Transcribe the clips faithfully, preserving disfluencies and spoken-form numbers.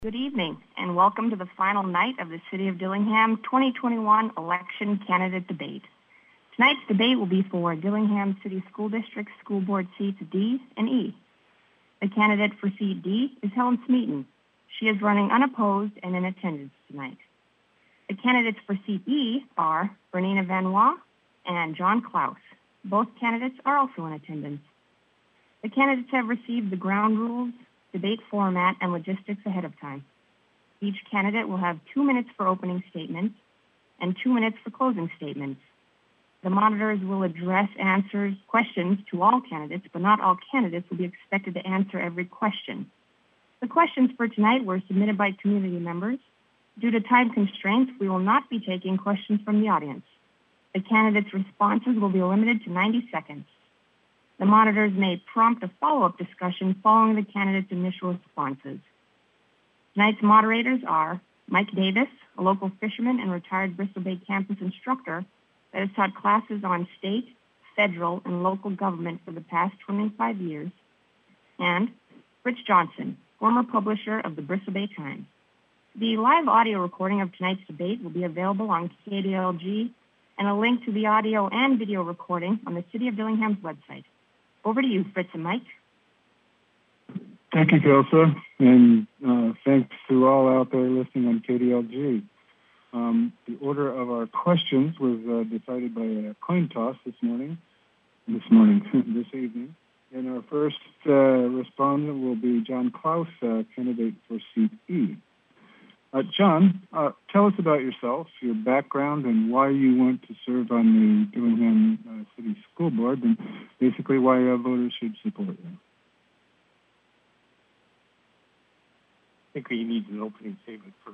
Good evening, and welcome to the final night of the City of Dillingham twenty twenty-one Election Candidate Debate. Tonight's debate will be for Dillingham City School District School Board seats D and E. The candidate for seat D is Helen Smeaton. She is running unopposed and in attendance tonight. The candidates for seat E are Bernina Vanois and John Klaus. Both candidates are also in attendance. The candidates have received the ground rules, debate format, and logistics ahead of time. Each candidate will have two minutes for opening statements and two minutes for closing statements. The monitors will address answers, questions to all candidates, but not all candidates will be expected to answer every question. The questions for tonight were submitted by community members. Due to time constraints, we will not be taking questions from the audience. The candidates' responses will be limited to ninety seconds. The monitors may prompt a follow-up discussion following the candidates' initial responses. Tonight's moderators are Mike Davis, a local fisherman and retired Bristol Bay campus instructor that has taught classes on state, federal, and local government for the past twenty-five years, and Rich Johnson, former publisher of the Bristol Bay Times. The live audio recording of tonight's debate will be available on K D L G, and a link to the audio and video recording on the City of Dillingham's website. Over to you, Fritz and Mike. Thank you, Kelsa, and uh, thanks to all out there listening on K D L G. Um, the order of our questions was uh, decided by a coin toss this morning, this morning, this evening. And our first uh, respondent will be John Klaus, uh, candidate for seat E. Uh, John, uh, tell us about yourself, your background, and why you want to serve on the Dillingham uh, City School Board, and basically why uh, voters should support you. I think he needs an opening statement first.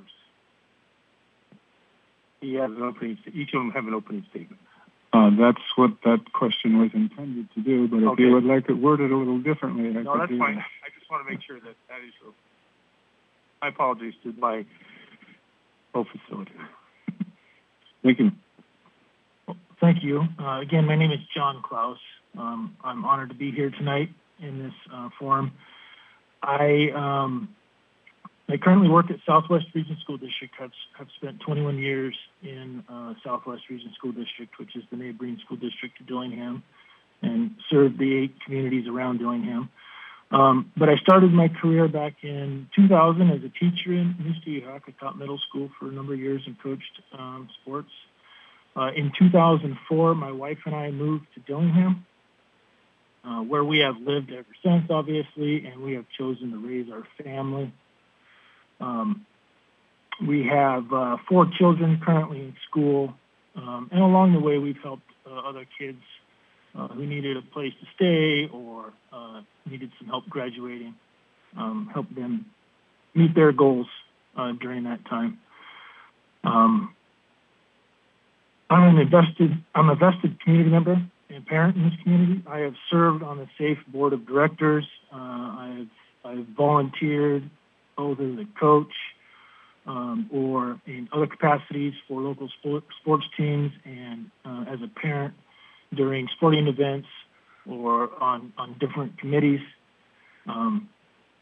He has an opening. Each of them have an opening statement. Uh, that's what that question was intended to do, but if okay. you would like it worded a little differently, I no, could that's do fine. that. I just want to make sure that that is your. My apologies to my co-facilitator. Thank you. Well, thank you. Uh, again, my name is John Klaus. Um, I'm honored to be here tonight in this uh, forum. I um, I currently work at Southwest Region School District. I've, I've spent twenty-one years in uh, Southwest Region School District, which is the neighboring school district to Dillingham, and served the eight communities around Dillingham. Um, but I started my career back in two thousand as a teacher in East Weehawken. I taught middle school for a number of years and coached um, sports. Uh, in two thousand four, my wife and I moved to Dillingham, uh, where we have lived ever since, obviously, and we have chosen to raise our family. Um, we have uh, four children currently in school, um, and along the way, we've helped uh, other kids Uh, who needed a place to stay or uh, needed some help graduating, um, help them meet their goals uh, during that time. Um, I'm an invested, I'm a vested community member and parent in this community. I have served on the SAFE board of directors. Uh, I've, I've volunteered both as a coach um, or in other capacities for local sport, sports teams and uh, as a parent during sporting events or on, on different committees. Um,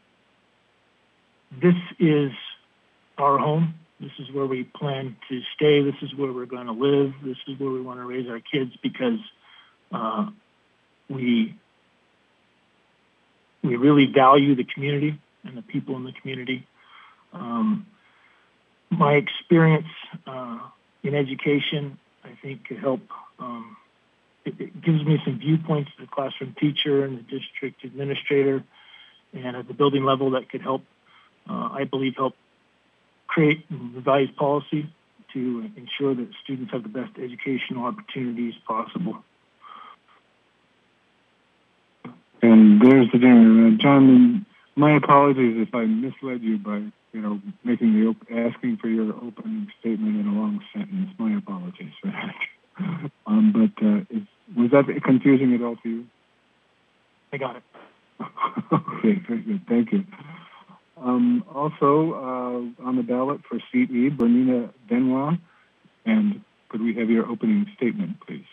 this is our home. This is where we plan to stay. This is where we're going to live. This is where we want to raise our kids because uh, we, we really value the community and the people in the community. Um, my experience uh, in education, I think, could help um, It, it gives me some viewpoints as a classroom teacher and the district administrator and at the building level that could help, uh, I believe, help create and revise policy to ensure that students have the best educational opportunities possible. And there's the dinner. Uh, John, my apologies if I misled you by, you know, making the op- asking for your opening statement in a long sentence. My apologies for that. um, but uh, is, was that confusing at all to you? I got it. Okay, very good. Thank you. Um, also uh, on the ballot for seat E, Bernina Vanois. And could we have your opening statement, please?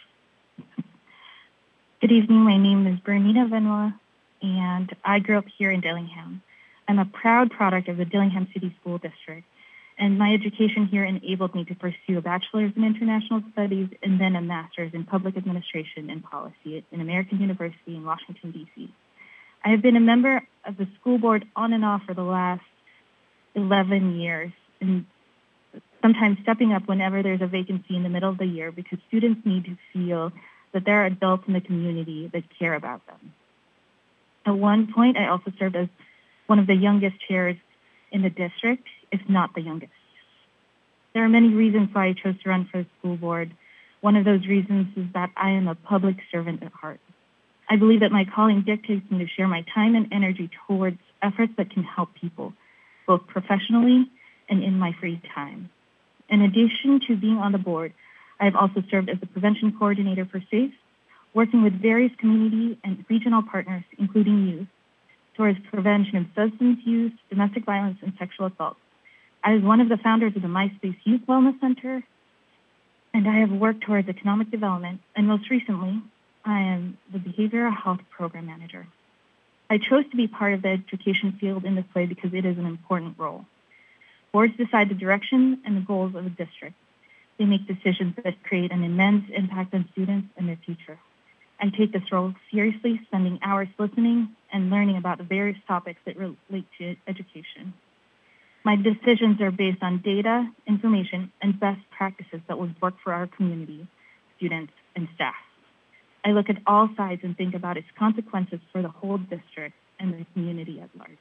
Good evening. My name is Bernina Vanois, and I grew up here in Dillingham. I'm a proud product of the Dillingham City School District, and my education here enabled me to pursue a bachelor's in international studies and then a master's in public administration and policy at an American University in Washington, D C. I have been a member of the school board on and off for the last eleven years, and sometimes stepping up whenever there's a vacancy in the middle of the year because students need to feel that there are adults in the community that care about them. At one point, I also served as one of the youngest chairs in the district, if not the youngest. There are many reasons why I chose to run for the school board. One of those reasons is that I am a public servant at heart. I believe that my calling dictates me to share my time and energy towards efforts that can help people, both professionally and in my free time. In addition to being on the board, I have also served as the prevention coordinator for SAFE, working with various community and regional partners, including youth, towards prevention of substance use, domestic violence, and sexual assault. I was one of the founders of the MySpace Youth Wellness Center, and I have worked towards economic development, and most recently, I am the Behavioral Health Program Manager. I chose to be part of the education field in this way because it is an important role. Boards decide the direction and the goals of a district. They make decisions that create an immense impact on students and their future. I take this role seriously, spending hours listening and learning about the various topics that relate to education. My decisions are based on data, information, and best practices that will work for our community, students, and staff. I look at all sides and think about its consequences for the whole district and the community at large.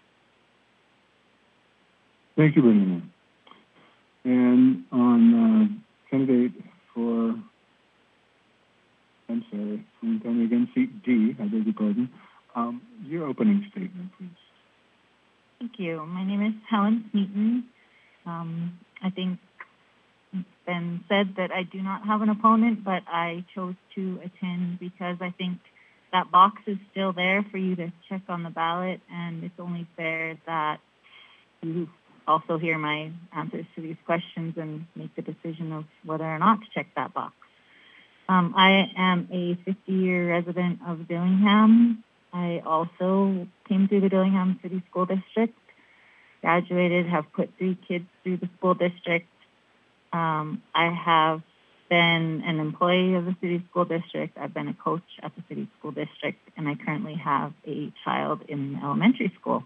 Thank you, Brenda. And on uh, candidate for, I'm sorry, can you tell me again, seat D, I beg your pardon, um, your opening statement, please. Thank you. My name is Helen Smeaton. Um, I think it's been said that I do not have an opponent, but I chose to attend because I think that box is still there for you to check on the ballot, and it's only fair that you also hear my answers to these questions and make the decision of whether or not to check that box. Um, I am a fifty-year resident of Dillingham. I also came through the Dillingham City School District, graduated, have put three kids through the school district. Um, I have been an employee of the city school district. I've been a coach at the city school district, and I currently have a child in elementary school.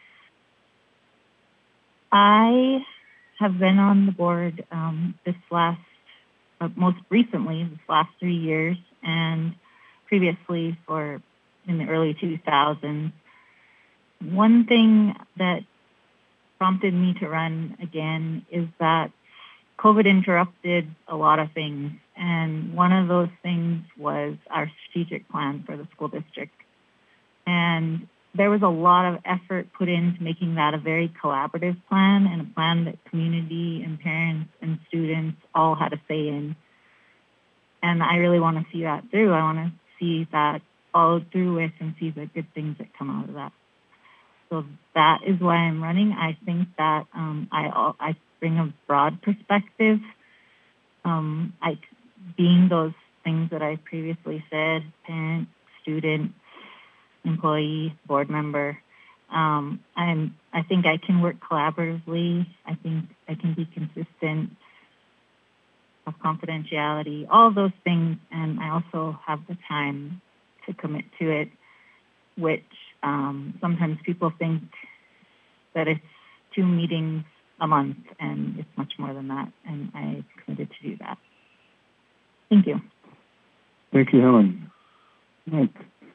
I have been on the board um, this last, uh, most recently, this last three years, and previously for in the early two thousands. One thing that prompted me to run again is that COVID interrupted a lot of things, and one of those things was our strategic plan for the school district. And there was a lot of effort put into making that a very collaborative plan and a plan that community and parents and students all had a say in. And I really want to see that through. I want to see that followed through with and see the good things that come out of that. So that is why I'm running. I think that um, I, I bring a broad perspective. Um, I, being those things that I previously said, parent, student, employee, board member, um, I'm, I think I can work collaboratively. I think I can be consistent, have confidentiality, all those things, and I also have the time to commit to it, which um, sometimes people think that it's two meetings a month, and it's much more than that, and I committed to do that. Thank you. Thank you, Helen. Mike.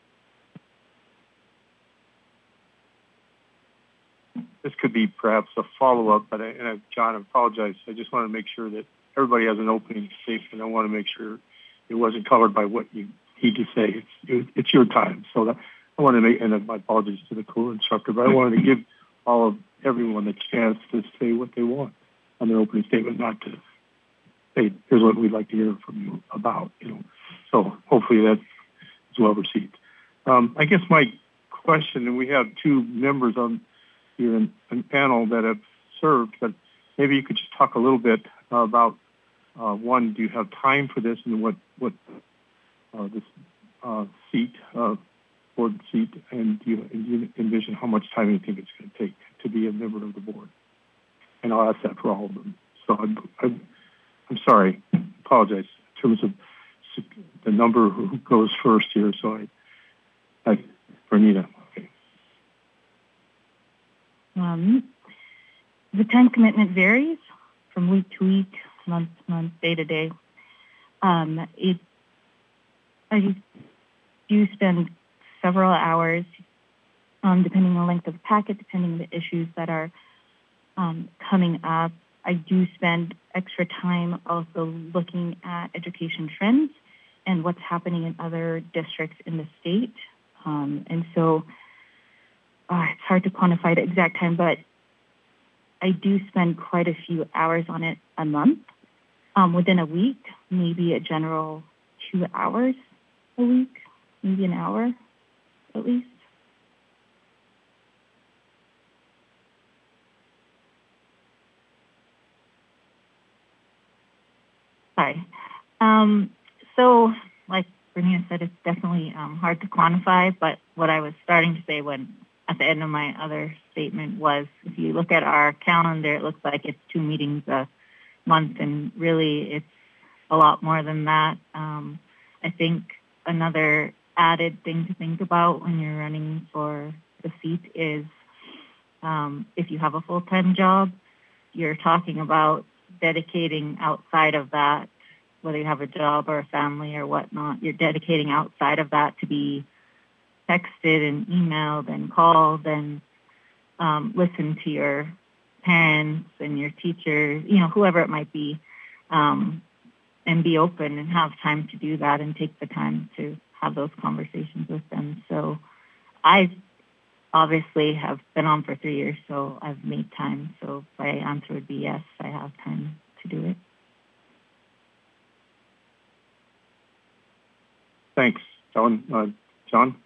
This could be perhaps a follow-up, but I, and I, John, I apologize. I just want to make sure that everybody has an opening statement. I want to make sure it wasn't covered by what you need to say. It's it, it's your time, so that, I want to make, and my apologies to the co-instructor, but I wanted to give all of everyone the chance to say what they want on their opening statement, not to say, here's what we'd like to hear from you about, you know. So hopefully that is well received. Um, I guess my question, and we have two members on here in a panel that have served, but maybe you could just talk a little bit uh, about, uh, one, do you have time for this, and what, what uh, this uh, seat uh, board seat, and you, and you envision how much time you think it's going to take to be a member of the board. And I'll ask that for all of them. So I'm, I'm, I'm sorry, apologize in terms of the number who goes first here. So I, I, Bernita. Okay. Um, the time commitment varies from week to week, month to month, day to day. Um, it, I do spend several hours, um, depending on the length of the packet, depending on the issues that are um, coming up. I do spend extra time also looking at education trends and what's happening in other districts in the state. Um, and so uh, it's hard to quantify the exact time, but I do spend quite a few hours on it a month. Um, within a week, maybe a general two hours a week, maybe an hour at least. Sorry. Um, so, like Bernita said, it's definitely um, hard to quantify, but what I was starting to say when at the end of my other statement was, if you look at our calendar, it looks like it's two meetings a month, and really it's a lot more than that. Um, I think another added thing to think about when you're running for the seat is um, if you have a full-time job, you're talking about dedicating outside of that, whether you have a job or a family or whatnot, you're dedicating outside of that to be texted and emailed and called and um, listen to your parents and your teachers, you know, whoever it might be, um, and be open and have time to do that and take the time to have those conversations with them. So I obviously have been on for three years, so I've made time. So my answer would be yes, I have time to do it. Thanks, John. Uh, John?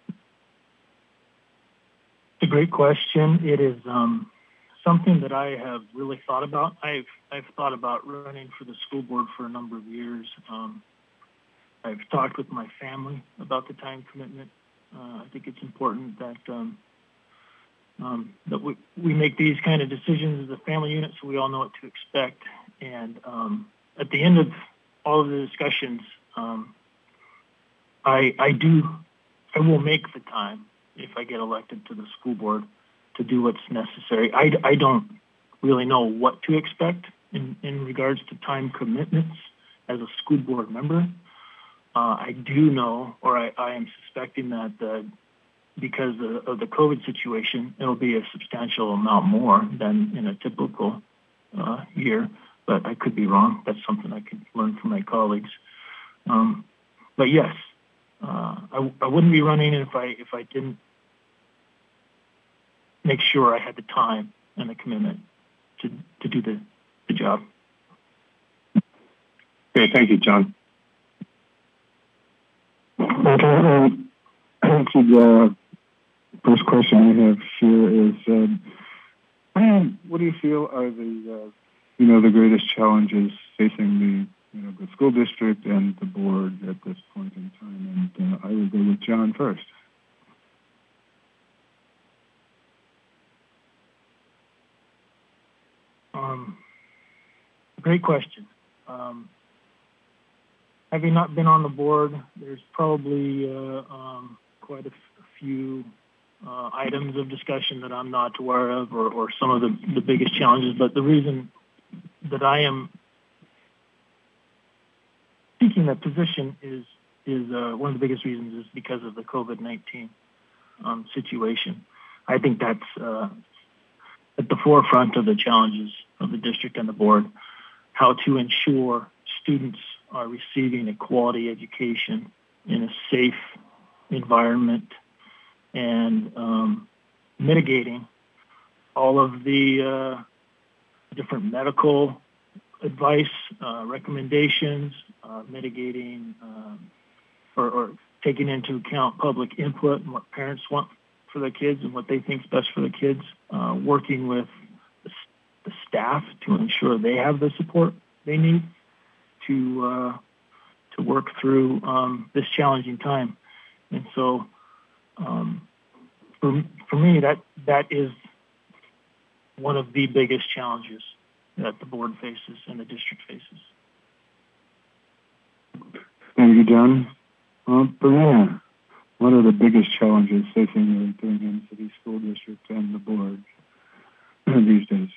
It's a great question. It is um, something that I have really thought about. I've I've thought about running for the school board for a number of years. Um, I've talked with my family about the time commitment. Uh, I think it's important that um, um, that we, we make these kind of decisions as a family unit so we all know what to expect. And um, at the end of all of the discussions, um, I, I do, I will make the time if I get elected to the school board to do what's necessary. I, I don't really know what to expect in, in regards to time commitments as a school board member. Uh, I do know, or I, I am suspecting that uh, because of, of the COVID situation, it'll be a substantial amount more than in a typical uh, year, but I could be wrong. That's something I could learn from my colleagues. Um, but yes, uh, I, I wouldn't be running if I if I didn't make sure I had the time and the commitment to, to do the, the job. Okay, thank you, John. Okay, uh, the first question I have here is, um, Brian, what do you feel are the, uh, you know, the greatest challenges facing the, you know, the school district and the board at this point in time? And uh, I will go with John first. Um, great question. Um, having not been on the board, there's probably uh, um, quite a, f- a few uh, items of discussion that I'm not aware of, or, or some of the, the biggest challenges. But the reason that I am seeking that position is is uh, one of the biggest reasons is because of the COVID nineteen um, situation. I think that's uh, at the forefront of the challenges of the district and the board, how to ensure students are receiving a quality education in a safe environment and um, mitigating all of the uh, different medical advice, uh, recommendations, uh, mitigating um, or, or taking into account public input and what parents want for their kids and what they think is best for the kids, uh, working with the, the staff to ensure they have the support they need to uh, to work through um, this challenging time. And so um, for, for me, that, that is one of the biggest challenges that the board faces and the district faces. Thank you, John. Well, Bernina, what are the biggest challenges facing the Dillingham City School District and the board these days?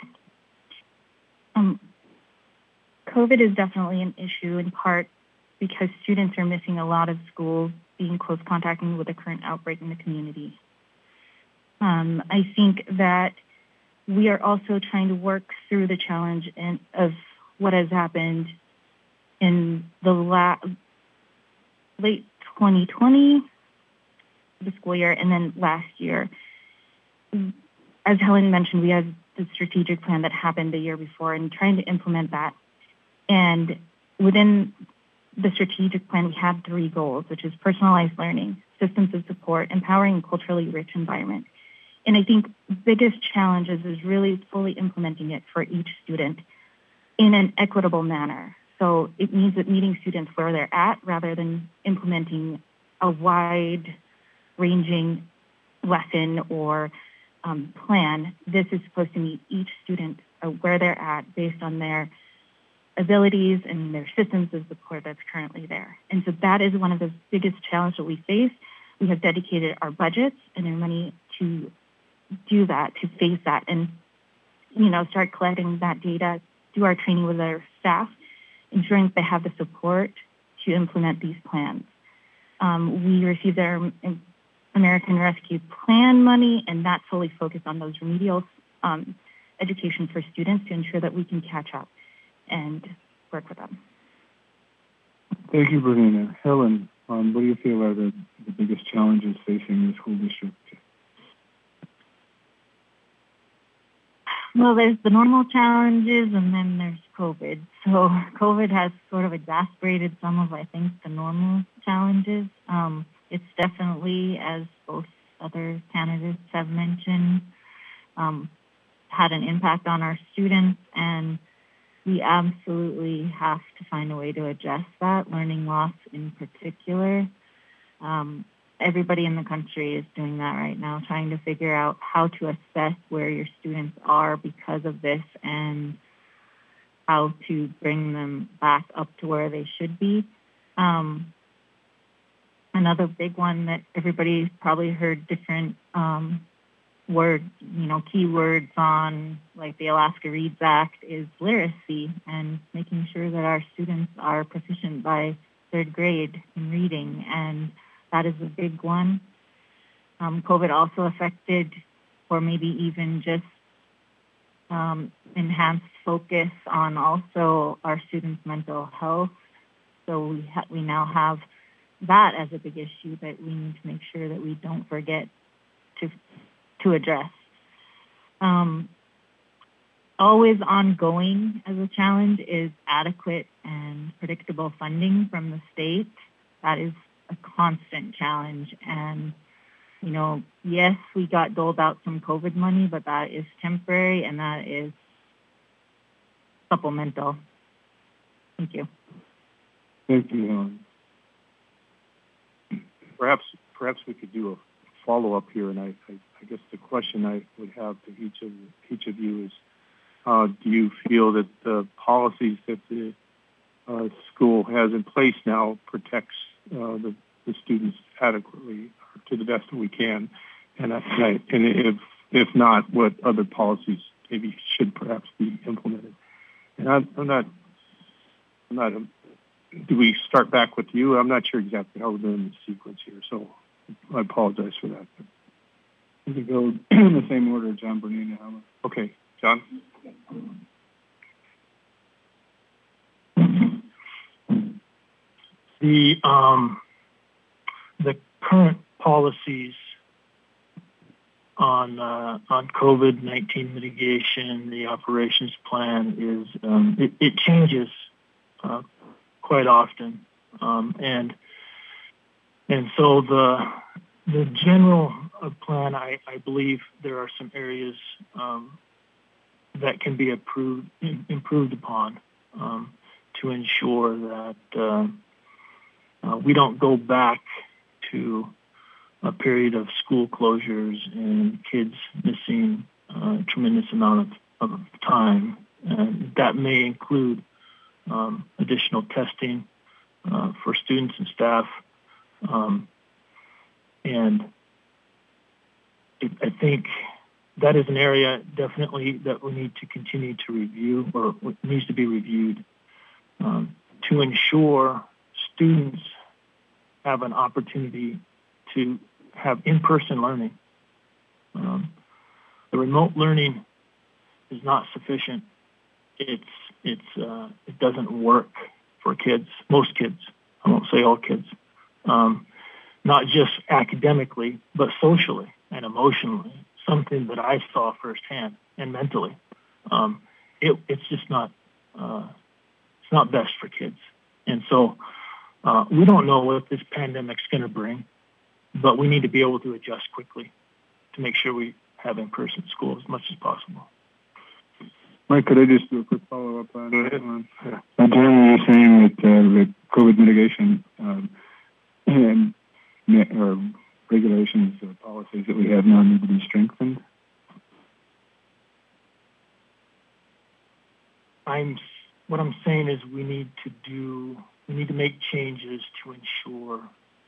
Um, COVID is definitely an issue, in part because students are missing a lot of schools, being close contacting with the current outbreak in the community. Um, I think that we are also trying to work through the challenge in, of what has happened in the la late twenty twenty, the school year, and then last year. As Helen mentioned, we had the strategic plan that happened the year before and trying to implement that. And within the strategic plan, we had three goals, which is personalized learning, systems of support, empowering a culturally rich environment. And I think the biggest challenges is really fully implementing it for each student in an equitable manner. So it means that meeting students where they're at rather than implementing a wide-ranging lesson or um, plan. This is supposed to meet each student uh, where they're at based on their abilities and their systems of support that's currently there. And so that is one of the biggest challenges that we face. We have dedicated our budgets and our money to do that, to face that, and you know, start collecting that data, do our training with our staff, ensuring that they have the support to implement these plans. Um, we received our American Rescue Plan money, and that's fully focused on those remedial um, education for students to ensure that we can catch up and work with them. Thank you, Bernina. Helen, um, what do you feel are the, the biggest challenges facing the school district? Well, there's the normal challenges, and then there's COVID. So COVID has sort of exacerbated some of, I think, the normal challenges. Um, it's definitely, as both other candidates have mentioned, um, had an impact on our students, and we absolutely have to find a way to address that, learning loss in particular. Um, Everybody in the country is doing that right now, trying to figure out how to assess where your students are because of this and how to bring them back up to where they should be. Um, another big one that everybody's probably heard different um, word, you know, keywords on, like the Alaska Reads Act, is literacy and making sure that our students are proficient by third grade in reading, and that is a big one. Um, COVID also affected, or maybe even just um, enhanced focus on also our students' mental health. So we ha we now have that as a big issue that we need to make sure that we don't forget to to address. Um, always ongoing as a challenge is adequate and predictable funding from the state. That is a constant challenge. And, you know, yes, we got doled out some COVID money, but that is temporary and that is supplemental. Thank you. Thank you, Helen. Perhaps, perhaps we could do a follow-up here, and I, I, I guess the question I would have to each of each of you is, uh, do you feel that the policies that the uh, school has in place now protects Uh, the, the students adequately, or to the best that we can, and, I, and, I, and if if not, what other policies maybe should perhaps be implemented? And I'm, I'm not, I'm not. Um, do we start back with you? I'm not sure exactly how we're doing the sequence here, so I apologize for that. We can go in the same order, John, Bernina, Helen. Okay, John. The um, the current policies on uh, on COVID nineteen mitigation, the operations plan is um, it, it changes uh, quite often, um, and and so the the general plan, I, I believe there are some areas um, that can be approved improved upon um, to ensure that. Uh, Uh, we don't go back to a period of school closures and kids missing uh, a tremendous amount of, of time. And that may include um, additional testing uh, for students and staff. Um, and it, I think that is an area definitely that we need to continue to review, or needs to be reviewed, um, to ensure students have an opportunity to have in-person learning. Um, the remote learning is not sufficient. It's it's uh, it doesn't work for kids, most kids. I won't say all kids. Um, not just academically, but socially and emotionally. Something that I saw firsthand, and mentally. Um, it, it's just not uh, it's not best for kids. And so uh, we don't know what this pandemic's going to bring, but we need to be able to adjust quickly to make sure we have in-person school as much as possible. Mike, could I just do a quick follow-up on that? Uh, Jeremy, you're saying that uh, the COVID mitigation um, and or regulations or policies that we have now need to be strengthened? I'm what I'm saying is we need to do we need to make changes to ensure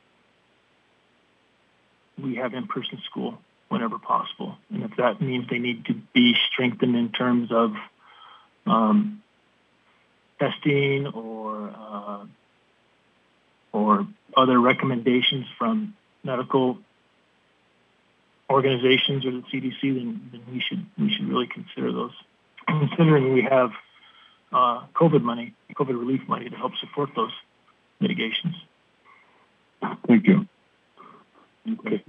we have in-person school whenever possible. And if that means they need to be strengthened in terms of um, testing or uh, or other recommendations from medical organizations or the C D C, then, then we should we should really consider those. Considering we have uh, COVID money, COVID relief money to help support those mitigations. Thank you. Okay.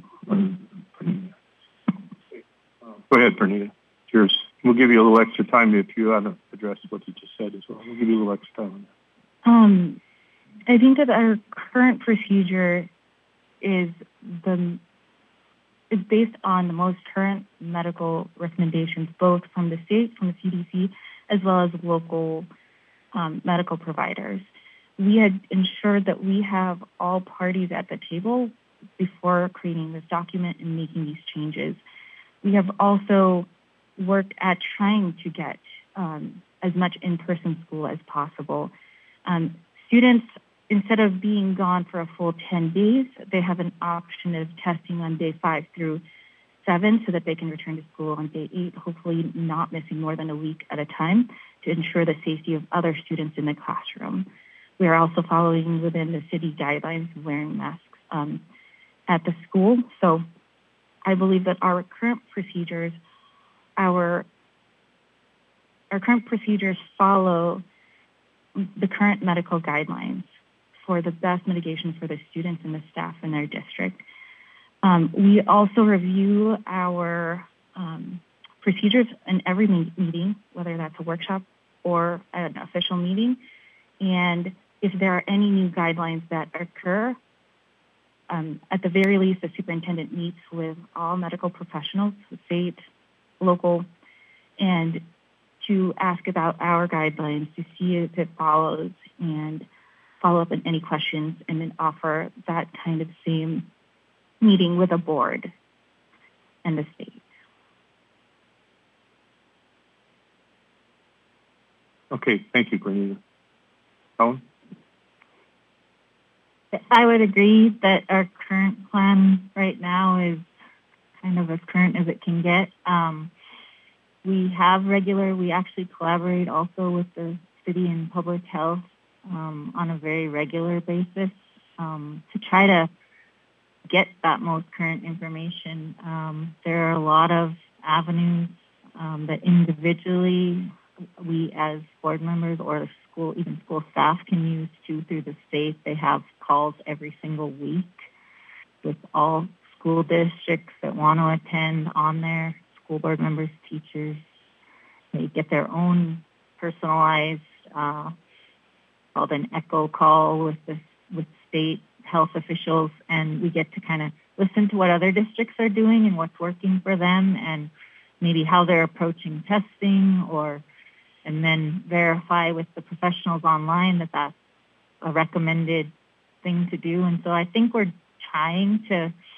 Go ahead, Pernita. Cheers. We'll give you a little extra time if you want to address what you just said as well. We'll give you a little extra time on that. Um, I think that our current procedure is the is based on the most current medical recommendations, both from the state, from the C D C, as well as local um, medical providers. We had ensured that we have all parties at the table before creating this document and making these changes. We have also worked at trying to get um, as much in-person school as possible. Um, students, instead of being gone for a full ten days, they have an option of testing on day five through seven so that they can return to school on day eight, hopefully not missing more than a week at a time to ensure the safety of other students in the classroom. We are also following within the city guidelines of wearing masks um, at the school. So I believe that our current procedures, our, our current procedures follow the current medical guidelines for the best mitigation for the students and the staff in their district. Um, we also review our um, procedures in every meeting, whether that's a workshop or an official meeting. And if there are any new guidelines that occur, um, at the very least, the superintendent meets with all medical professionals, state, local, and to ask about our guidelines to see if it follows and follow up on any questions, and then offer that kind of same meeting with a board and the state. Okay, thank you, Cornelia. Helen? I would agree that our current plan right now is kind of as current as it can get. Um, we have regular, we actually collaborate also with the city and public health um, on a very regular basis um, to try to get that most current information. Um, there are a lot of avenues um, that individually we as board members or the school, even school staff can use to through the state. They have calls every single week with all school districts that want to attend on there, school board members, teachers. They get their own personalized uh, called an echo call with the with state health officials, and we get to kind of listen to what other districts are doing and what's working for them, and maybe how they're approaching testing, or and then verify with the professionals online that that's a recommended thing to do. And so I think we're trying to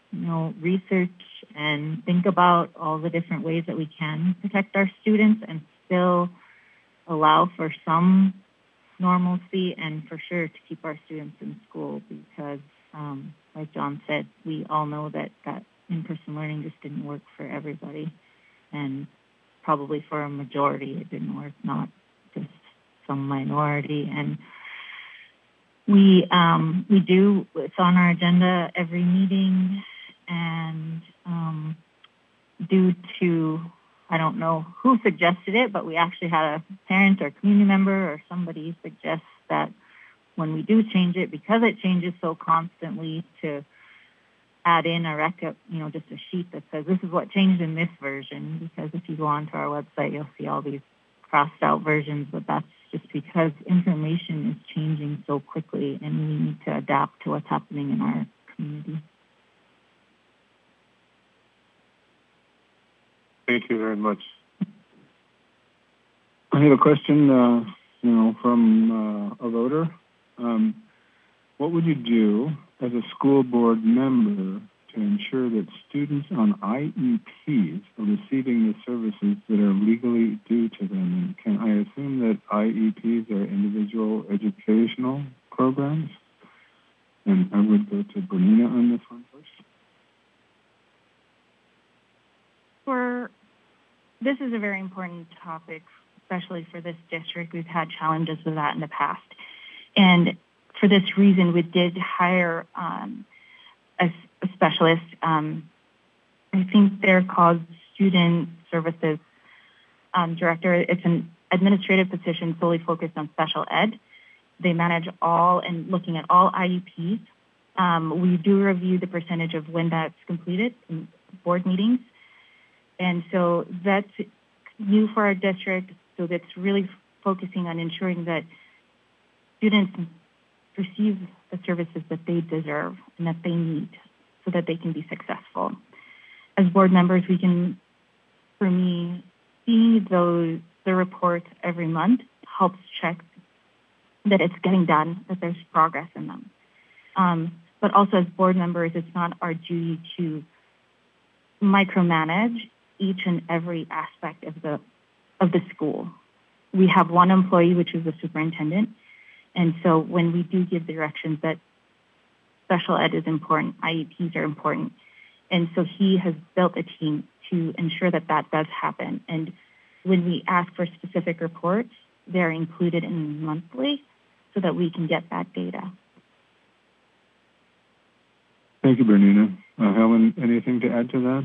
you know, research and think about all the different ways that we can protect our students and still allow for some normalcy and for sure to keep our students in school because, um, like John said, we all know that, that in-person learning just didn't work for everybody. And probably for a majority it didn't work, not just some minority. And we um, we do, it's on our agenda every meeting, and um, due to, I don't know who suggested it, but we actually had a parent or community member or somebody suggest that when we do change it, because it changes so constantly, to add in a rec, you know, just a sheet that says this is what changed in this version. Because if you go onto our website, you'll see all these crossed out versions, but that's just because information is changing so quickly and we need to adapt to what's happening in our community. Thank you very much. I have a question, uh, you know, from uh, a voter. Um, what would you do as a school board member to ensure that students on I E Ps are receiving the services that are legally due to them? And can I assume that I E Ps are individual educational programs? And I would go to Bernina on this one first. For this is a very important topic, especially for this district. We've had challenges with that in the past. And for this reason, we did hire um, a, a specialist. Um, I think they're called Student Services um, Director. It's an administrative position solely focused on special ed. They manage all and looking at all I E Ps. Um, we do review the percentage of when that's completed in board meetings. And so that's new for our district. So that's really focusing on ensuring that students receive the services that they deserve and that they need so that they can be successful. As board members, we can, for me, see those the reports every month helps check that it's getting done, that there's progress in them. Um, but also as board members, it's not our duty to micromanage each and every aspect of the of the school. We have one employee, which is the superintendent. And so when we do give directions that special ed is important, I E Ps are important. And so he has built a team to ensure that that does happen. And when we ask for specific reports, they're included in monthly so that we can get that data. Thank you, Bernina. Uh, Helen, anything to add to that?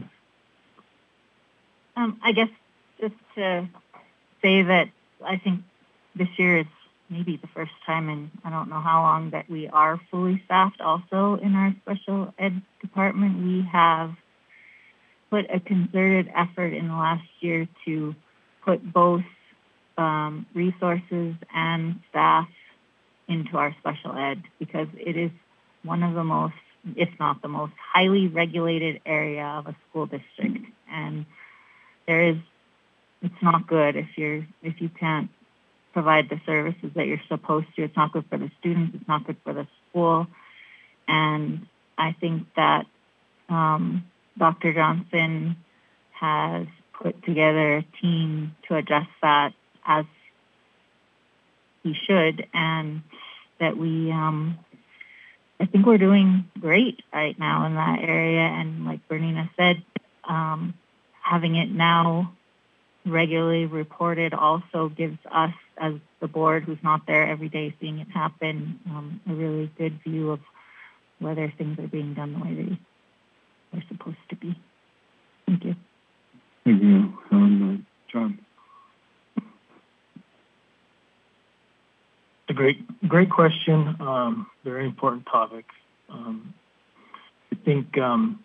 Um, I guess just to say that I think this year is maybe the first time in I don't know how long that we are fully staffed also in our special ed department. We have put a concerted effort in the last year to put both um, resources and staff into our special ed because it is one of the most, if not the most, highly regulated area of a school district. And there is, it's not good if you're, if you can't provide the services that you're supposed to. It's not good for the students. It's not good for the school. And I think that um, Doctor Johnson has put together a team to address that as he should, and that we, um, I think we're doing great right now in that area. And like Bernina said, um, having it now regularly reported also gives us, as the board who's not there every day seeing it happen, um, a really good view of whether things are being done the way they are supposed to be. Thank you. Thank you, Helen. Uh, John. It's a great, great question. Um, very important topic. Um, I think um,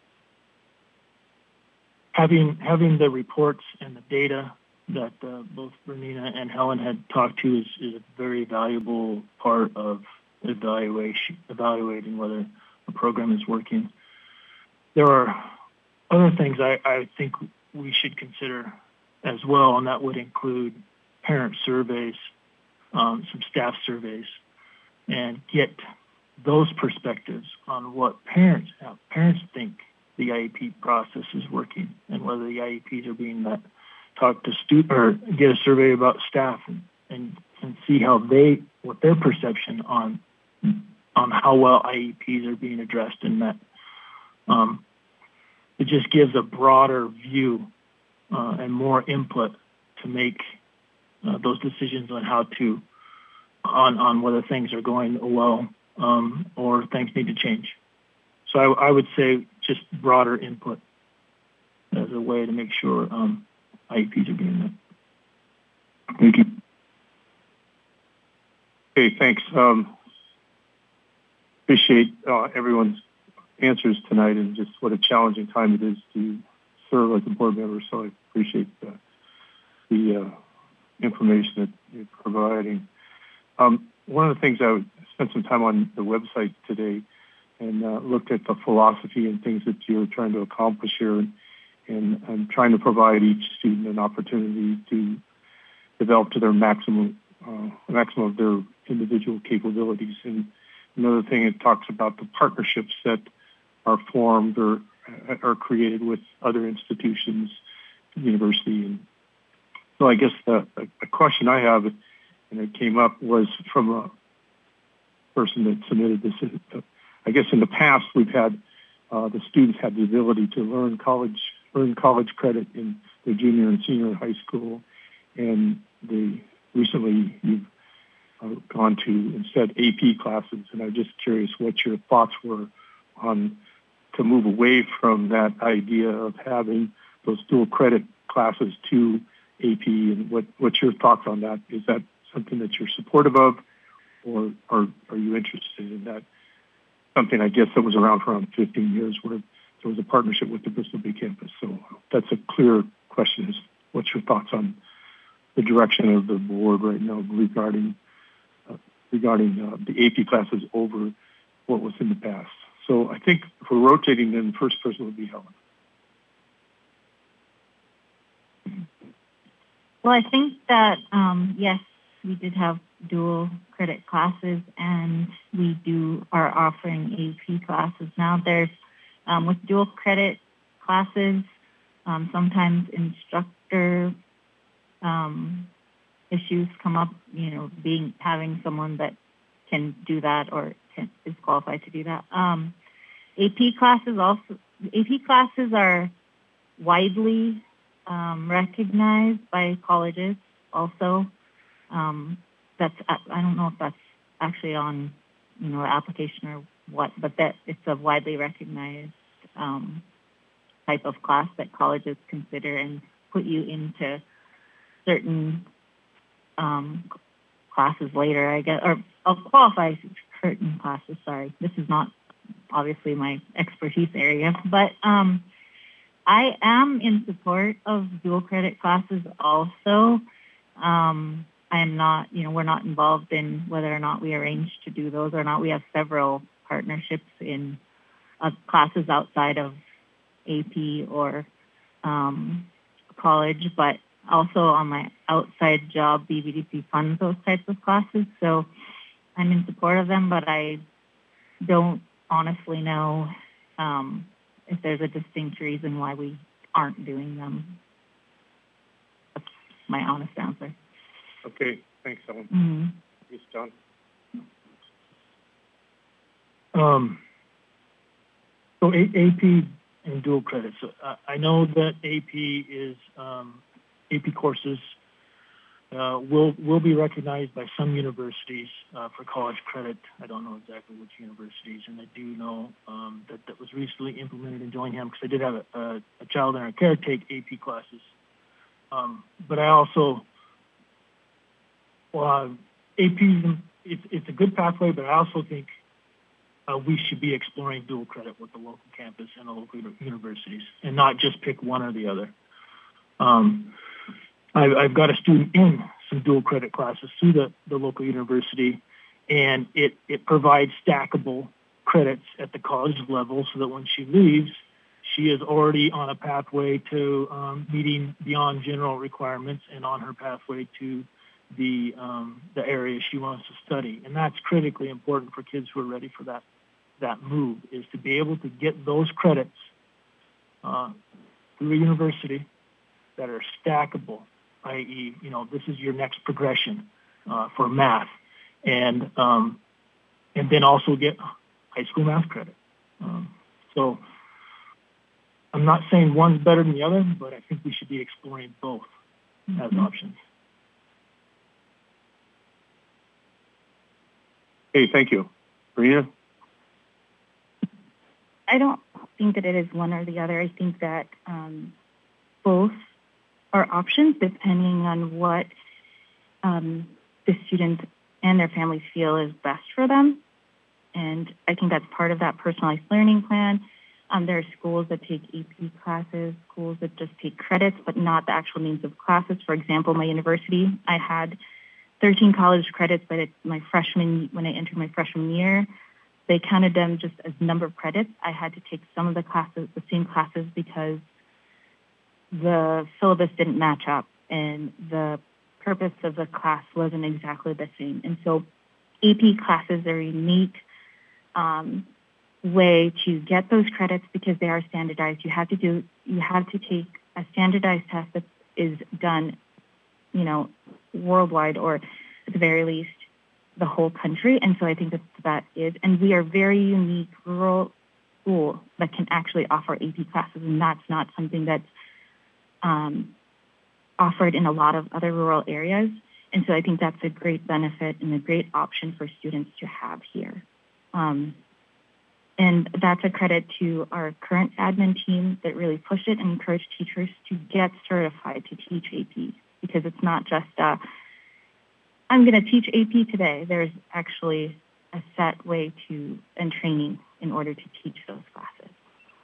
having having the reports and the data that uh, both Bernina and Helen had talked to is, is a very valuable part of evaluation, evaluating whether a program is working. There are other things I, I think we should consider as well, and that would include parent surveys, um, some staff surveys, and get those perspectives on what parents have. Parents think the I E P process is working and whether the I E Ps are being met. Talk to student or get a survey about staff and, and, and see how they, what their perception on on how well I E Ps are being addressed and met. Um, it just gives a broader view uh, and more input to make uh, those decisions on how to, on, on whether things are going well um, or things need to change. So I, I would say just broader input as a way to make sure um, I E Ps are being met. Thank you. Okay, thanks. Um, appreciate uh, everyone's answers tonight and just what a challenging time it is to serve as a board member. So I appreciate uh, the uh, information that you're providing. Um, one of the things I would spend some time on the website today and uh, looked at the philosophy and things that you're trying to accomplish here, and, and I'm trying to provide each student an opportunity to develop to their maximum, uh, maximum of their individual capabilities. And another thing, it talks about the partnerships that are formed or uh, are created with other institutions, university. And so I guess the, the question I have, and it came up, was from a person that submitted this. Uh, I guess in the past we've had uh, the students had the ability to learn college, earn college credit in their junior and senior high school, and the recently you've uh, gone to instead A P classes. And I'm just curious what your thoughts were on to move away from that idea of having those dual credit classes to A P, and what what's your thoughts on that? Is that something that you're supportive of, or, or are you interested in that? Something I guess that was around for around fifteen years, where there was a partnership with the Bristol Bay campus. So that's a clear question. Is what's your thoughts on the direction of the board right now regarding uh, regarding uh, the A P classes over what was in the past? So I think if we're rotating, then the first person would be Helen. Well, I think that, um, yes, we did have dual credit classes, and we do are offering A P classes now. There's, um, with dual credit classes, um, sometimes instructor um, issues come up, you know, being having someone that can do that or can, is qualified to do that. Um, A P classes also, A P classes are widely um, recognized by colleges also. Um, that's, I don't know if that's actually on, you know, application or what, but that it's a widely recognized um, type of class that colleges consider and put you into certain um, classes later, I guess, or I'll qualify certain classes, sorry. This is not obviously my expertise area, but um, I am in support of dual credit classes also. Um, I am not, you know, we're not involved in whether or not we arrange to do those or not. We have several partnerships in uh, classes outside of A P or um, college, but also on my outside job, B B D C funds those types of classes. So I'm in support of them, but I don't honestly know um, if there's a distinct reason why we aren't doing them. That's my honest answer. Okay, thanks, Helen. Mm-hmm. Yes, John. Um, so A- AP and dual credits. So, uh, I know that A P is um, A P courses uh, will will be recognized by some universities uh, for college credit. I don't know exactly which universities, and I do know um, that that was recently implemented in Dillingham because I did have a, a, a child in our care take A P classes. Um, but I also well, A P it's it's a good pathway, but I also think uh, we should be exploring dual credit with the local campus and the local universities, and not just pick one or the other. Um, I, I've got a student in some dual credit classes through the, the local university, and it, it provides stackable credits at the college level so that when she leaves, she is already on a pathway to um, meeting beyond general requirements and on her pathway to the um, the area she wants to study, and that's critically important for kids who are ready for that that move, is to be able to get those credits uh, through a university that are stackable, that is, you know, this is your next progression uh, for math, and um, and then also get high school math credit. Um, so I'm not saying one's better than the other, but I think we should be exploring both mm-hmm. as options. Hey, thank you. Marina? I don't think that it is one or the other. I think that um, both are options depending on what um, the students and their families feel is best for them. And I think that's part of that personalized learning plan. Um, there are schools that take A P classes, schools that just take credits, but not the actual names of classes. For example, my university, I had thirteen college credits, but it's my freshman, when I entered my freshman year, they counted them just as number of credits. I had to take some of the classes, the same classes, because the syllabus didn't match up and the purpose of the class wasn't exactly the same. And so A P classes are a unique um, way to get those credits because they are standardized. You have to do, you have to take a standardized test that is done, you know, worldwide, or at the very least, the whole country. And so I think that that is, and we are very unique rural school that can actually offer A P classes, and that's not something that's um, offered in a lot of other rural areas. And so I think that's a great benefit and a great option for students to have here. Um, and that's a credit to our current admin team that really pushed it and encouraged teachers to get certified to teach A P, because it's not just, uh, I'm going to teach A P today. There's actually a set way to, and training in order to teach those classes.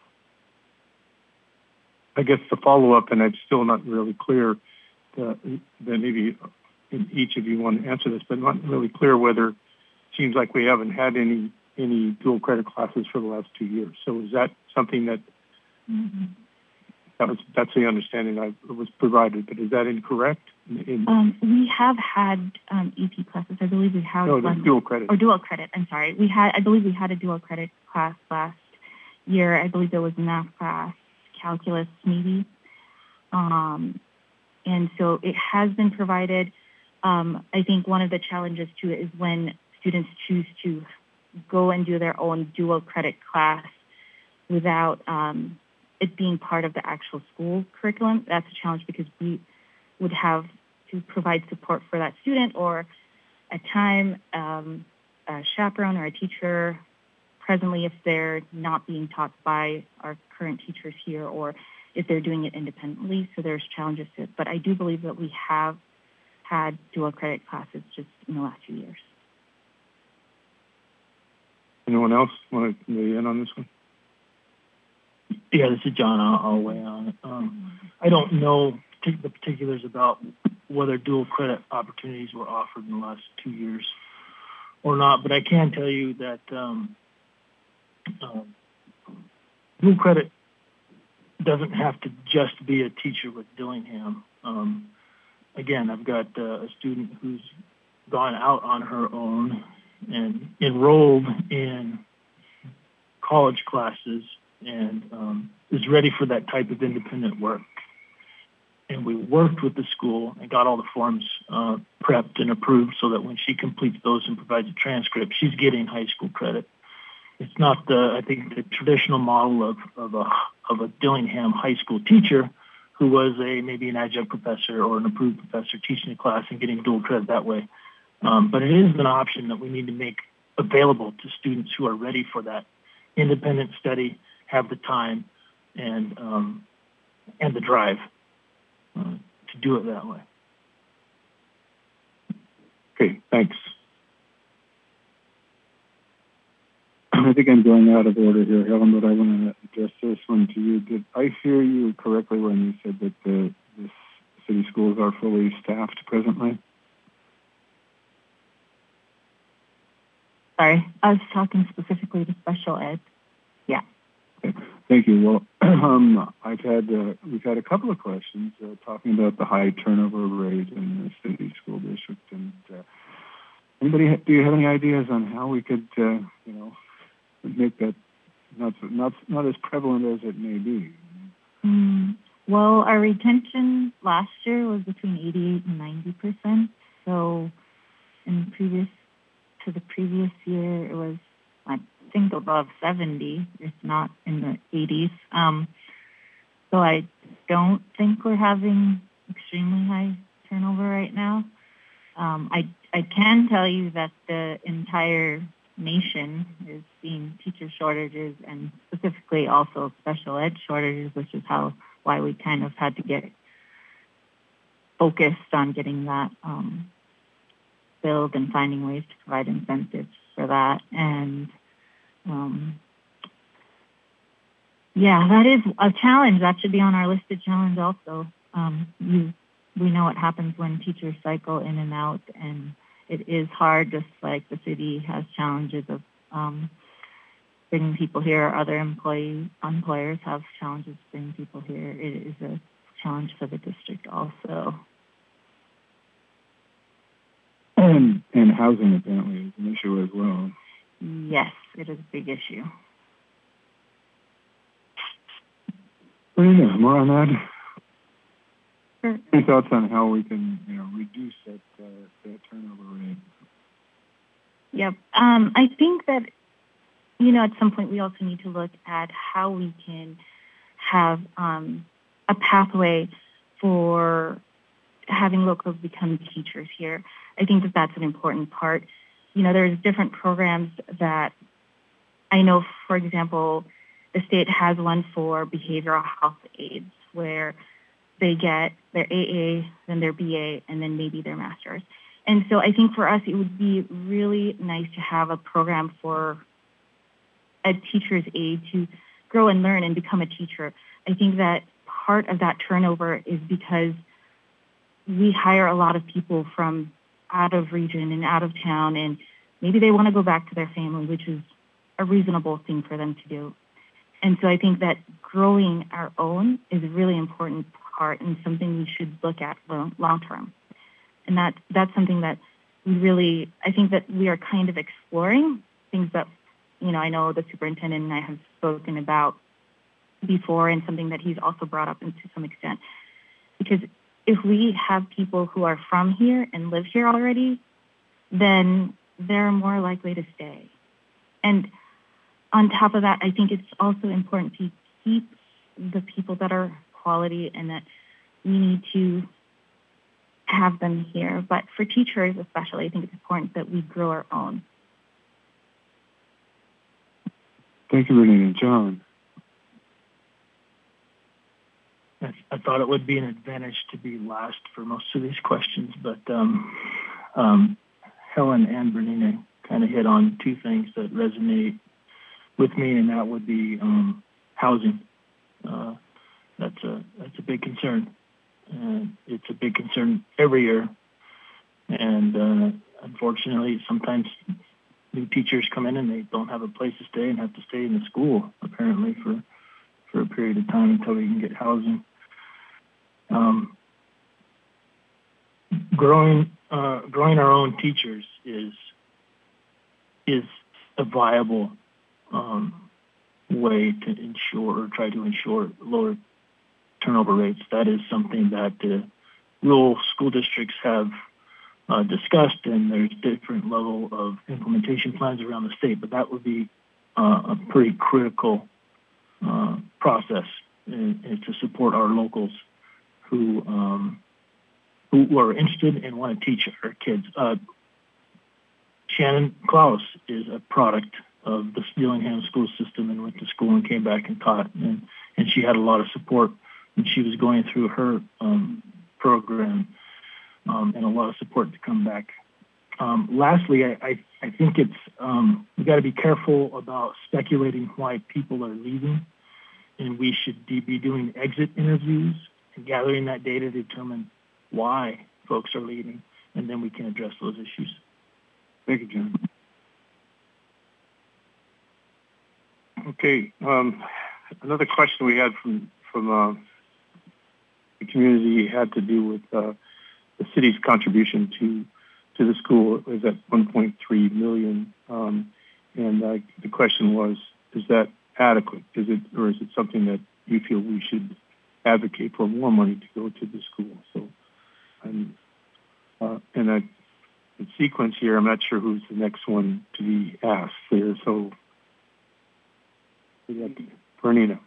I guess the follow-up, and I'm still not really clear, uh, that maybe each of you want to answer this, but not really clear whether it seems like we haven't had any any dual credit classes for the last two years. So is that something that, mm-hmm. that was, that's the understanding I was provided, but is that incorrect? In, um, we have had um, E P classes. I believe we have no, one. dual credit. Or dual credit, I'm sorry. We had, I believe we had a dual credit class last year. I believe there was a math class, calculus maybe. Um, and so it has been provided. Um, I think one of the challenges too is when students choose to go and do their own dual credit class without um, it being part of the actual school curriculum. That's a challenge because we would have to provide support for that student, or at time um, a chaperone or a teacher presently if they're not being taught by our current teachers here, or if they're doing it independently. So there's challenges to it. But I do believe that we have had dual credit classes just in the last few years. Anyone else want to weigh in on this one? Yeah, this is John. I'll, I'll weigh on it. Um, I don't know the particulars about whether dual credit opportunities were offered in the last two years or not, but I can tell you that um, um, dual credit doesn't have to just be a teacher with Dillingham. Um, again, I've got uh, a student who's gone out on her own and enrolled in college classes and um, is ready for that type of independent work. And we worked with the school and got all the forms uh, prepped and approved so that when she completes those and provides a transcript, she's getting high school credit. It's not the, I think, the traditional model of, of, a, of a Dillingham high school teacher who was a maybe an adjunct professor or an approved professor teaching a class and getting dual credit that way. Um, but it is an option that we need to make available to students who are ready for that independent study, have the time and um, and the drive uh, to do it that way. Okay, thanks. I think I'm going out of order here, Helen, but I want to address this one to you. Did I hear you correctly when you said that the, the city schools are fully staffed presently? Sorry, I was talking specifically to special ed. Yeah. Okay. Thank you. Well, um, I've had uh, we've had a couple of questions uh, talking about the high turnover rate in the city school district. Anybody, do you have any ideas on how we could, uh, you know, make that not not not as prevalent as it may be? Mm, well, our retention last year was between eighty-eight and ninety percent. So, in previous to the previous year, it was I think above seventy, if not in the eighties. Um, so I don't think we're having extremely high turnover right now. Um, I I can tell you that the entire nation is seeing teacher shortages and specifically also special ed shortages, which is how why we kind of had to get focused on getting that um, filled and finding ways to provide incentives for that. And um, yeah, that is a challenge. That should be on our listed challenge also. Um, you, we know what happens when teachers cycle in and out, and it is hard, just like the city has challenges of um, bringing people here. Other employee, employers have challenges bringing people here. It is a challenge for the district also. And, and housing apparently is an issue as well. Yes, it is a big issue. Marina, more on that? Sure. Any thoughts on how we can, you know, reduce that uh, that turnover rate? Yep. Um, I think that, you know, at some point we also need to look at how we can have um, a pathway for having locals become teachers here. I think that that's an important part. You know, there's different programs that I know, for example, the state has one for behavioral health aides where they get their A A, then their B A, and then maybe their master's. And so I think for us, it would be really nice to have a program for a teacher's aide to grow and learn and become a teacher. I think that part of that turnover is because we hire a lot of people from out of region and out of town, and maybe they want to go back to their family, which is a reasonable thing for them to do. And so I think that growing our own is a really important part and something we should look at long term. And that that's something that we really, I think that we are kind of exploring things that, you know, I know the superintendent and I have spoken about before, and something that he's also brought up to some extent. Because if we have people who are from here and live here already, then they're more likely to stay. And on top of that, I think it's also important to keep the people that are quality and that we need to have them here. But for teachers especially, I think it's important that we grow our own. Thank you, Renee. John? I, I thought it would be an advantage to be last for most of these questions, but um, um, Helen and Bernina kind of hit on two things that resonate with me, and that would be um, housing. Uh, that's a that's a big concern. Uh, it's a big concern every year, and uh, unfortunately, sometimes new teachers come in and they don't have a place to stay and have to stay in the school apparently for for a period of time until they can get housing. Um, growing uh, growing our own teachers is is a viable um, way to ensure or try to ensure lower turnover rates. That is something that the rural school districts have uh, discussed, and there's different level of implementation plans around the state, but that would be uh, a pretty critical uh, process in, in to support our locals who um, who are interested and want to teach our kids. Uh, Shannon Klaus is a product of the Dillingham school system and went to school and came back and taught, and, and she had a lot of support when she was going through her um, program, um, and a lot of support to come back. Um, lastly, I, I, I think it's um, we got to be careful about speculating why people are leaving, and we should be doing exit interviews and gathering that data to determine why folks are leaving, and then we can address those issues. Thank you, John. Okay. Um, another question we had from from uh, the community had to do with uh, the city's contribution to to the school is at one point three million dollars. Um, and uh, the question was, is that adequate? Is it, or is it something that you feel we should advocate for more money to go to the school? So, I'm, uh, and I, in sequence here, I'm not sure who's the next one to be asked there. So, Bernina.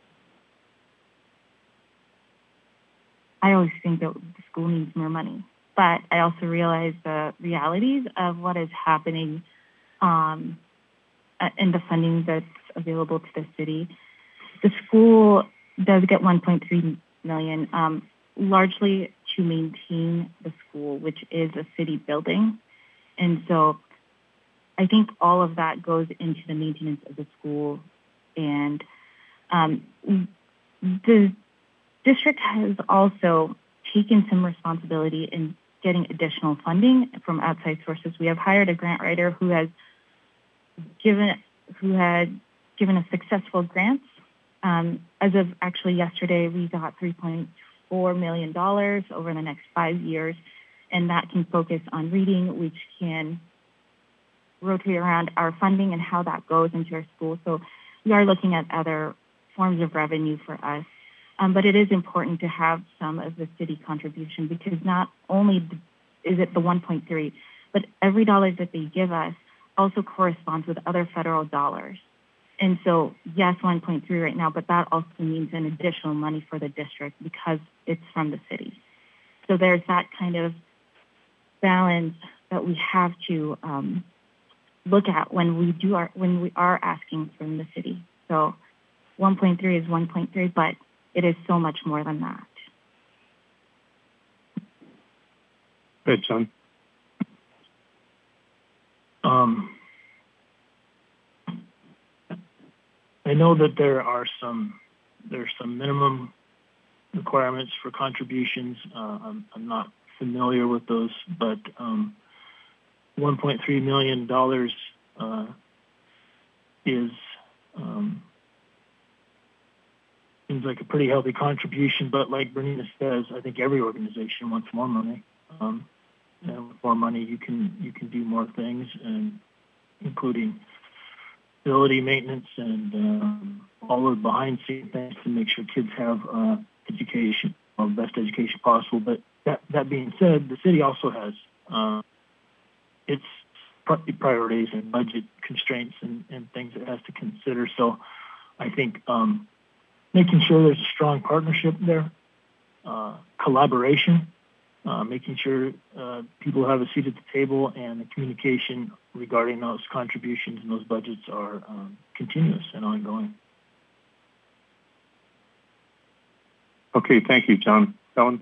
I always think that the school needs more money, but I also realize the realities of what is happening um, in the funding that's available to the city. The school does get one point three million dollars, um, largely to maintain the school, which is a city building. And so I think all of that goes into the maintenance of the school. And um, the district has also taken some responsibility in getting additional funding from outside sources. We have hired a grant writer who has given who had given us successful grants. Um, as of actually yesterday, we got three point four million dollars over the next five years, and that can focus on reading, which can rotate around our funding and how that goes into our school. So we are looking at other forms of revenue for us. Um, but it is important to have some of the city contribution, because not only is it the one point three, but every dollar that they give us also corresponds with other federal dollars. And so, yes, one point three right now, but that also means an additional money for the district because it's from the city. So there's that kind of balance that we have to um, look at when we do our when we are asking from the city. So one point three is one point three, but it is so much more than that. Good, John. Um, I know that there are some there's some minimum requirements for contributions. Uh, I'm, I'm not familiar with those, but um, one point three million dollars uh, is um, seems like a pretty healthy contribution. But like Bernina says, I think every organization wants more money. Um, and with more money, you can you can do more things, and including facility maintenance and um, all of the behind-the-scenes things to make sure kids have uh, education, or best education possible. But that that being said, the city also has uh, its priorities and budget constraints and, and things it has to consider. So I think um, making sure there's a strong partnership there, uh, collaboration, uh, making sure uh, people have a seat at the table, and the communication regarding those contributions and those budgets are um, continuous and ongoing. Okay, thank you, John. Ellen?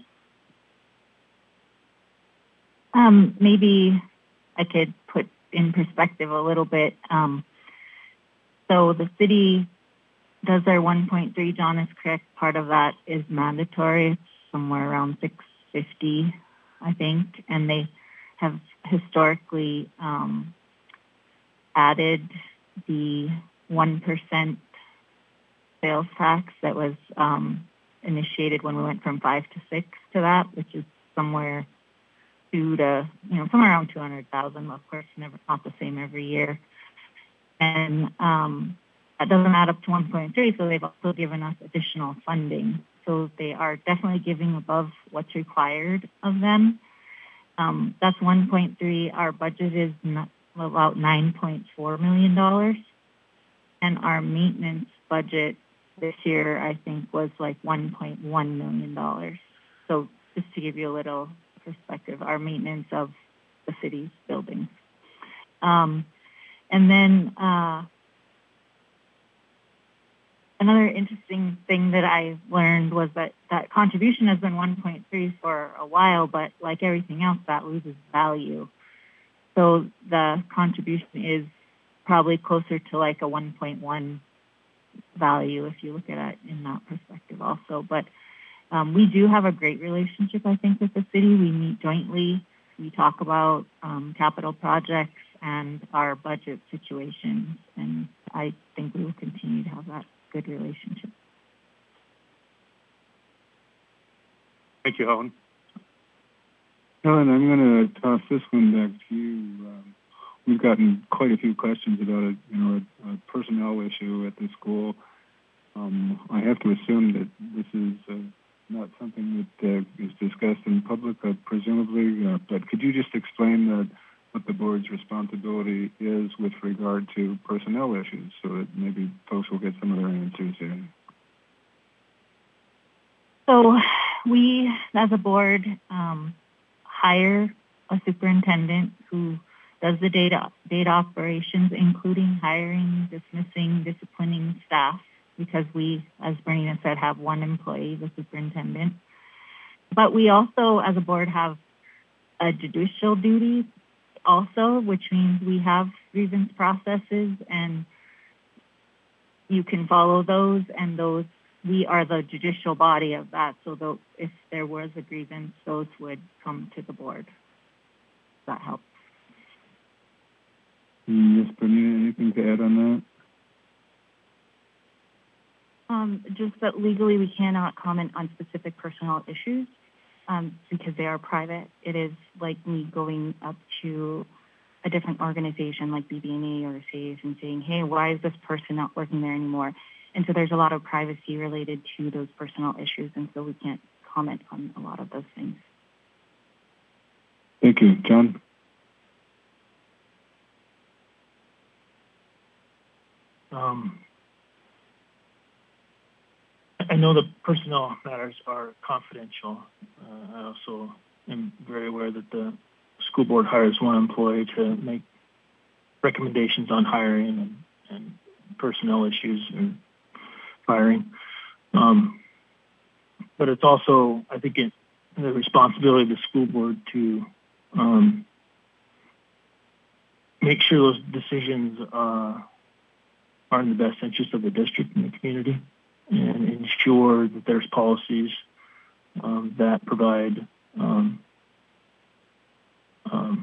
Um, maybe I could put in perspective a little bit. Um, so the city does their one point three. John is correct. Part of that is mandatory. It's somewhere around six fifty, I think, and they have historically um, added the one percent sales tax that was um, initiated when we went from five to six to that, which is somewhere two to, you know, somewhere around two hundred thousand. Of course, never not the same every year. And um, that doesn't add up to one point three, so they've also given us additional funding. So they are definitely giving above what's required of them. Um, that's one point three. Our budget is not, about nine point four million dollars. And our maintenance budget this year, I think, was like one point one million dollars. So just to give you a little perspective, our maintenance of the city's buildings. Um, and then uh, another interesting thing that I learned was that that contribution has been one point three for a while, but like everything else, that loses value. So the contribution is probably closer to like a one point one value if you look at it in that perspective also. But um, we do have a great relationship, I think, with the city. We meet jointly. We talk about um, capital projects and our budget situations, and I think we will continue to have that good relationship. Thank you, Helen. Helen, I'm going to toss this one back to you. Um, we've gotten quite a few questions about a, you know, a, a personnel issue at the school. Um, I have to assume that this is uh, not something that uh, is discussed in public, uh, presumably. Uh, but could you just explain uh, what the board's responsibility is with regard to personnel issues, so that maybe folks will get some of their answers here? So we, as a board, um, hire a superintendent who does the data data operations, including hiring, dismissing, disciplining staff, because we, as Bernina said, have one employee, the superintendent. But we also, as a board, have a judicial duty also, which means we have grievance processes, and you can follow those, and those, we are the judicial body of that. So the, if there was a grievance, those would come to the board. That helps. Miz Bernina, anything to add on that? Um, just that legally we cannot comment on specific personnel issues um, because they are private. It is like me going up to a different organization like B B N A or SAFE and saying, hey, why is this person not working there anymore? And so there's a lot of privacy related to those personnel issues, and so we can't comment on a lot of those things. Thank you. John? Um, I know the personnel matters are confidential. Uh, I also am very aware that the school board hires one employee to make recommendations on hiring and, and personnel issues and hiring. Um, but it's also, I think, it, the responsibility of the school board to um, make sure those decisions uh, are in the best interest of the district and the community, and ensure that there's policies um, that provide um, um,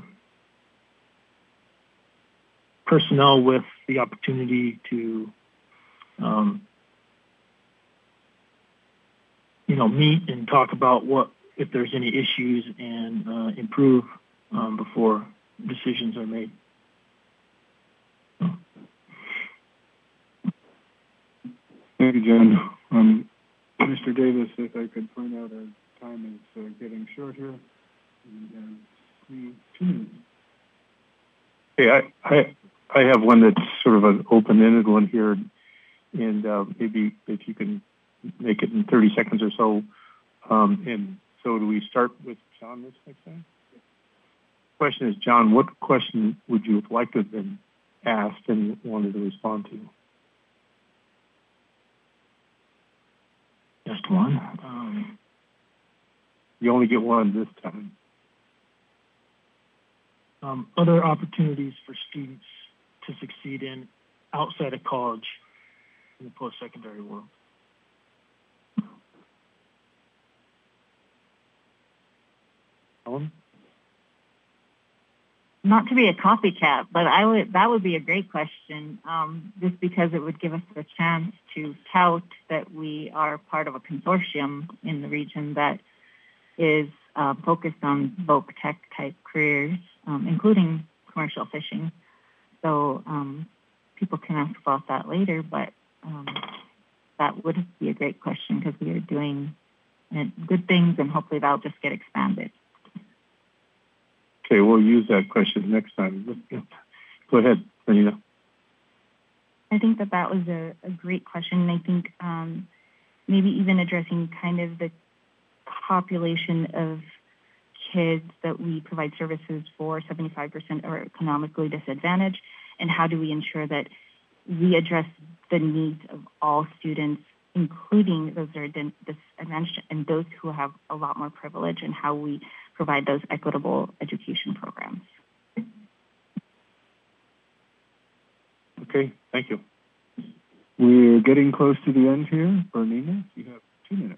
personnel with the opportunity to, um, you know, meet and talk about what, if there's any issues, and uh, improve um, before decisions are made. Thank you, John. Um, Mister Davis, if I could point out our time is uh, getting short here. And, uh, three, two minutes. Hey, I, I, I have one that's sort of an open-ended one here, and uh, maybe if you can make it in thirty seconds or so. Um, and so do we start with John this next time? The question is, John, what question would you have liked to have been asked and wanted to respond to? Just one. Um, you only get one this time. Um, other opportunities for students to succeed in outside of college in the post-secondary world. Ellen? Not to be a copycat, but I would, that would be a great question, um, just because it would give us a chance to tout that we are part of a consortium in the region that is uh, focused on voc tech type careers, um, including commercial fishing. So um, people can ask about that later, but um, that would be a great question because we are doing uh, good things, and hopefully that'll just get expanded. Okay, we'll use that question next time. Go ahead, Bernina. I think that that was a, a great question, and I think um, maybe even addressing kind of the population of kids that we provide services for, seventy-five percent are economically disadvantaged, and how do we ensure that we address the needs of all students, including those that are disadvantaged and those who have a lot more privilege, and how we provide those equitable education programs. Okay, thank you. We're getting close to the end here. Bernina, you have two minutes.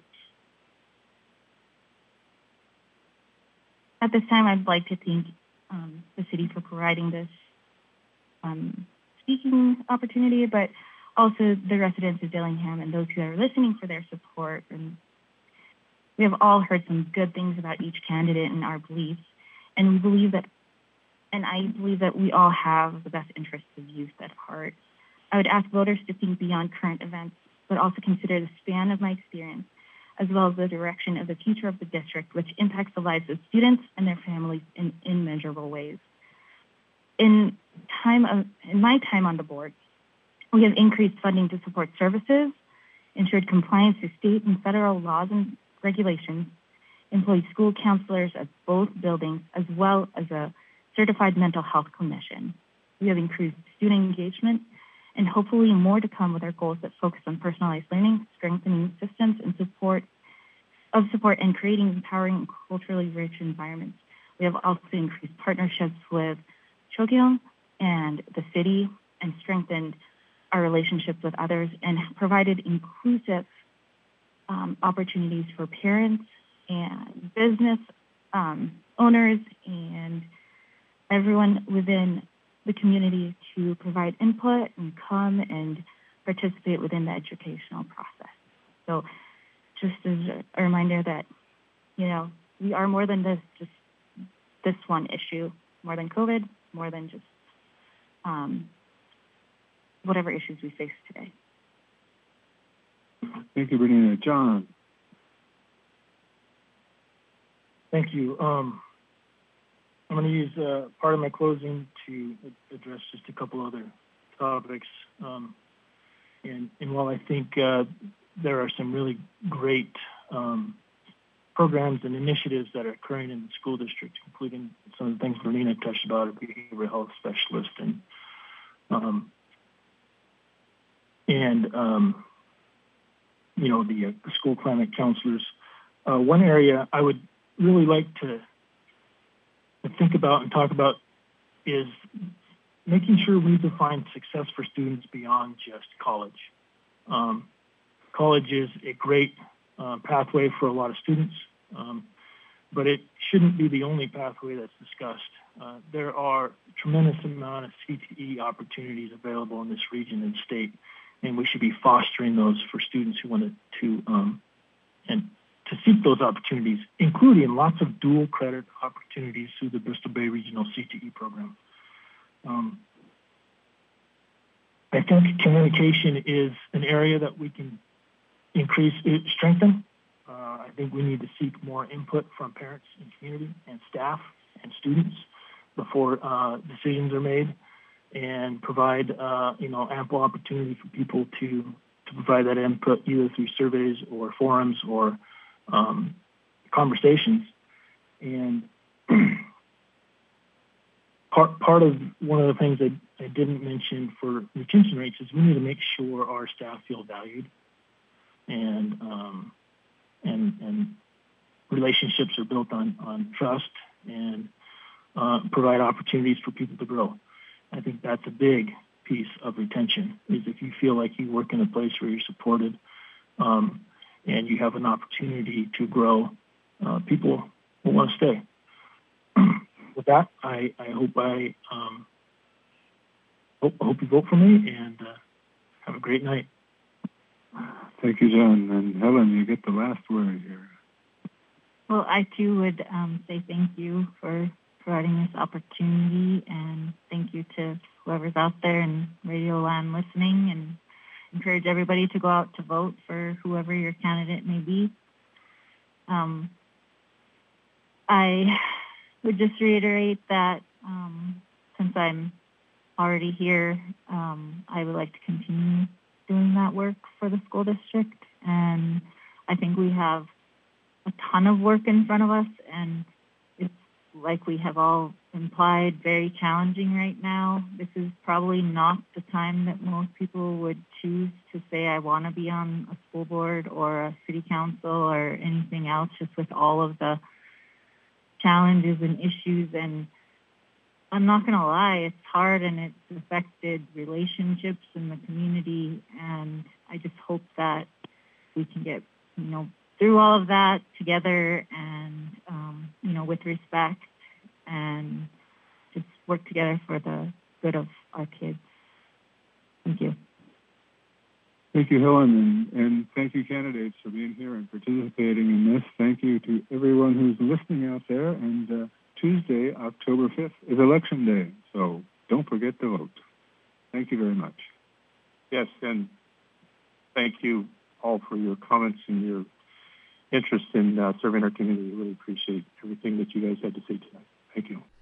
At this time, I'd like to thank um, the city for providing this um, speaking opportunity, but also the residents of Dillingham and those who are listening for their support. And we have all heard some good things about each candidate and our beliefs. and we believe that, and I believe that we all have the best interests of youth at heart. I would ask voters to think beyond current events, but also consider the span of my experience, as well as the direction of the future of the district, which impacts the lives of students and their families in immeasurable ways. In time of, in my time on the board, we have increased funding to support services, ensured compliance to state and federal laws and regulations, employed school counselors at both buildings, as well as a certified mental health clinician. We have increased student engagement, and hopefully more to come with our goals that focus on personalized learning, strengthening systems and support of support and creating empowering and culturally rich environments. We have also increased partnerships with Chogyong and the city and strengthened our relationships with others and provided inclusive um, opportunities for parents and business um, owners and everyone within the community to provide input and come and participate within the educational process. So just as a reminder that, you know, we are more than this, just this one issue, more than COVID, more than just um, whatever issues we face today. Thank you, Bernina. John. Thank you. Um, I'm going to use uh, part of my closing to address just a couple other topics. Um, and, and while I think uh, there are some really great um, programs and initiatives that are occurring in the school district, including some of the things Bernina touched about, a behavioral health specialist and um, and um, you know the, uh, the school climate counselors. Uh, one area I would really like to to think about and talk about is making sure we define success for students beyond just college. Um, college is a great uh, pathway for a lot of students, um, but it shouldn't be the only pathway that's discussed. Uh, there are a tremendous amount of C T E opportunities available in this region and state, and we should be fostering those for students who want to, to um, and to seek those opportunities, including lots of dual credit opportunities through the Bristol Bay Regional C T E program. Um, I think communication is an area that we can increase, strengthen. Uh, I think we need to seek more input from parents and community and staff and students before uh, decisions are made, and provide uh, you know ample opportunity for people to to provide that input either through surveys or forums or um, conversations. And part part of one of the things that I didn't mention for retention rates is we need to make sure our staff feel valued, and um, and and relationships are built on on trust and uh, provide opportunities for people to grow. I think that's a big piece of retention, is if you feel like you work in a place where you're supported um, and you have an opportunity to grow, uh, people will want to stay. With that, I, I hope I um, hope, hope you vote for me, and uh, have a great night. Thank you, John. And Helen, you get the last word here. Well, I too would um, say thank you for providing this opportunity, and thank you to whoever's out there in Radio Land listening, and encourage everybody to go out to vote for whoever your candidate may be. Um, I would just reiterate that um, since I'm already here, um, I would like to continue doing that work for the school district, and I think we have a ton of work in front of us, and it's like we have all implied, very challenging right now. This is probably not the time that most people would choose to say, I want to be on a school board or a city council or anything else, just with all of the challenges and issues. And I'm not going to lie, it's hard, and it's affected relationships in the community. And I just hope that we can get, you know, through all of that together, and, um, you know, with respect, and just work together for the good of our kids. Thank you. Thank you, Helen, and, and thank you, candidates, for being here and participating in this. Thank you to everyone who's listening out there, and uh, Tuesday, October fifth, is Election Day, so don't forget to vote. Thank you very much. Yes, and thank you all for your comments and your interest in uh, serving our community. We really appreciate everything that you guys had to say tonight. Thank you.